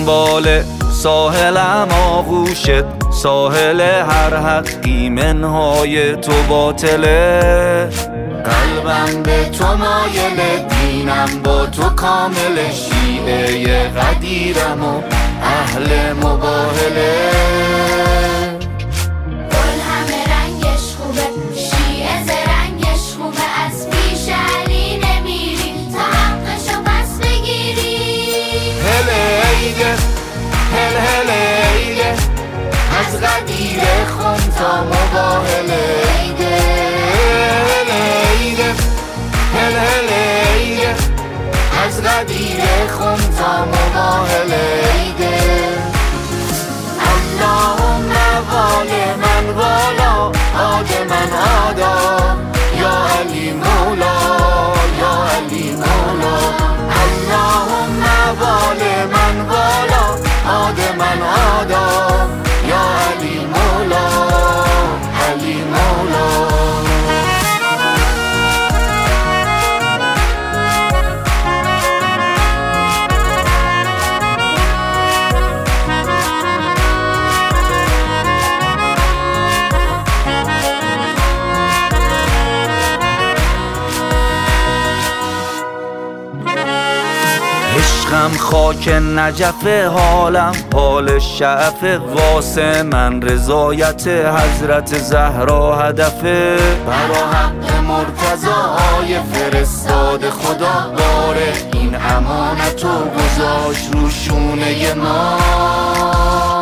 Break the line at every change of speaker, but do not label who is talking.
دنبال ساحلم آغوشت، ساحل هر حقی منهای تو باطله. قلبم به تو مایله، دینم با تو کامل، شیعه قدیرم و اهل مباهله.
گل همه رنگش خوبه، شیعه زرنگش خوبه، از پیش علی نمیری تا حقشو پس بگیری.
هله ایده هل هله ایده، از غدیر خون تا مباهله. ایده هله ایده هل هله ایده، از غدیر خون تا مباهله. ایده اللهم وال من والا، عاد من عادا، یا علی مولا، یا علی مولا. اللهم وال من والا، عاد من عادا، یا علی مولا، علی مولا. عشقم خاک نجف، حالم حال شعف، واسه من رضایت حضرت زهرا هدفه. برا حق مرتضای فرستاد خدا، باره این امانتو گذاشت رو شونه ما.